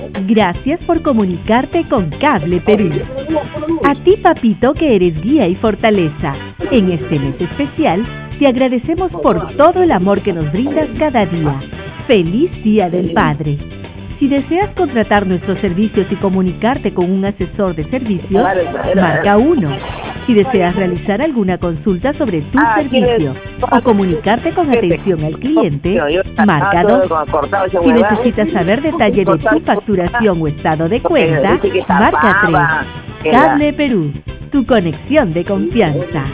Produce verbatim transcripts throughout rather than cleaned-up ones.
Gracias por comunicarte con Cable Perú. A ti, papito, que eres guía y fortaleza. En este mes especial, te agradecemos por todo el amor que nos brindas cada día. ¡Feliz Día del Padre! Si deseas contratar nuestros servicios y comunicarte con un asesor de servicios, marca uno. Si deseas realizar alguna consulta sobre tu servicio o comunicarte con atención al cliente, marca dos. Si necesitas saber detalle de tu facturación o estado de cuenta, marca tres. Cable Perú, tu conexión de confianza.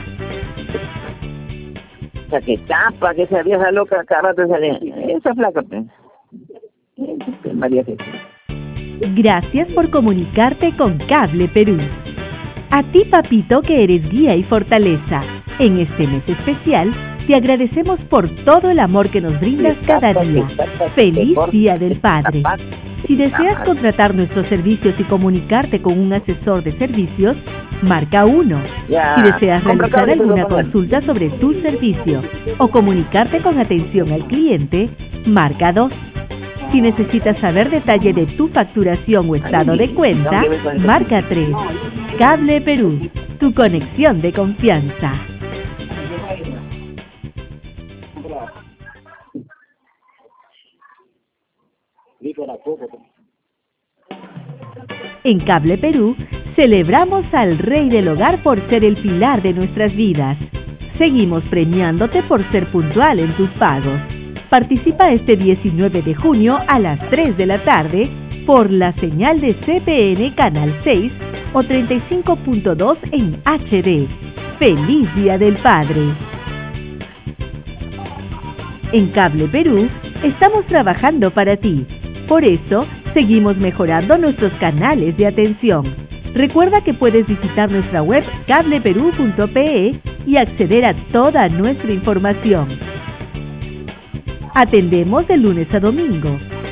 O sea, que tapa, que esa vieja loca cada rato sale. Esa flaca, pues. María Jesús. Gracias por comunicarte con Cable Perú. A ti, papito, que eres guía y fortaleza. En este mes especial, te agradecemos por todo el amor que nos brindas cada día. ¡Feliz Día del Padre! Si deseas contratar nuestros servicios y comunicarte con un asesor de servicios, marca uno. Si deseas realizar alguna consulta sobre tu servicio o comunicarte con atención al cliente, marca dos. Si necesitas saber detalle de tu facturación o estado de cuenta, marca tres. Cable Perú, tu conexión de confianza. En Cable Perú, celebramos al Rey del Hogar por ser el pilar de nuestras vidas. Seguimos premiándote por ser puntual en tus pagos. Participa este diecinueve de junio a las tres de la tarde por la señal de C P N Canal seis o treinta y cinco punto dos en H D. ¡Feliz Día del Padre! En Cable Perú, estamos trabajando para ti. Por eso, seguimos mejorando nuestros canales de atención. Recuerda que puedes visitar nuestra web cable perú punto pe y acceder a toda nuestra información. Atendemos de lunes a domingo.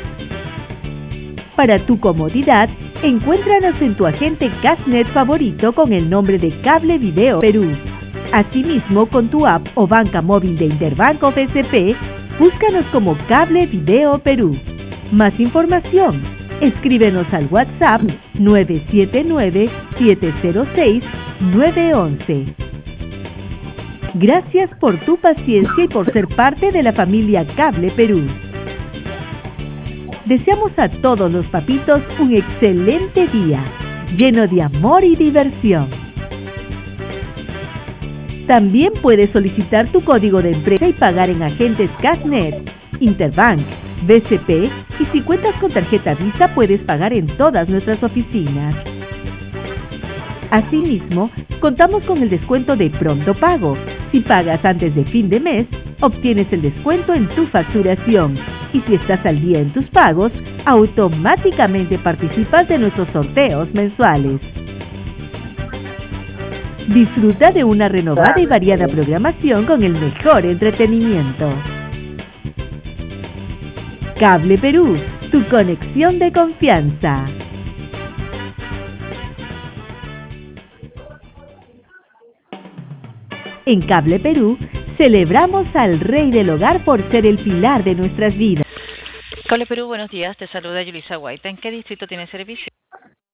Para tu comodidad, encuéntranos en tu agente Cashnet favorito con el nombre de Cable Video Perú. Asimismo, con tu app o banca móvil de Interbanco B C P, búscanos como Cable Video Perú. Más información, escríbenos al WhatsApp nueve siete nueve, siete cero seis, nueve uno uno. Gracias por tu paciencia y por ser parte de la familia Cable Perú. Deseamos a todos los papitos un excelente día, lleno de amor y diversión. También puedes solicitar tu código de empresa y pagar en agentes Cashnet, Interbank, B C P y si cuentas con tarjeta Visa puedes pagar en todas nuestras oficinas. Asimismo, contamos con el descuento de pronto pago. Si pagas antes de fin de mes, obtienes el descuento en tu facturación. Y si estás al día en tus pagos, automáticamente participas de nuestros sorteos mensuales. Disfruta de una renovada y variada programación con el mejor entretenimiento. Cable Perú, tu conexión de confianza. En Cable Perú, celebramos al Rey del Hogar por ser el pilar de nuestras vidas. Cable Perú, buenos días. Te saluda Yulisa Guaita. ¿En qué distrito tiene servicio?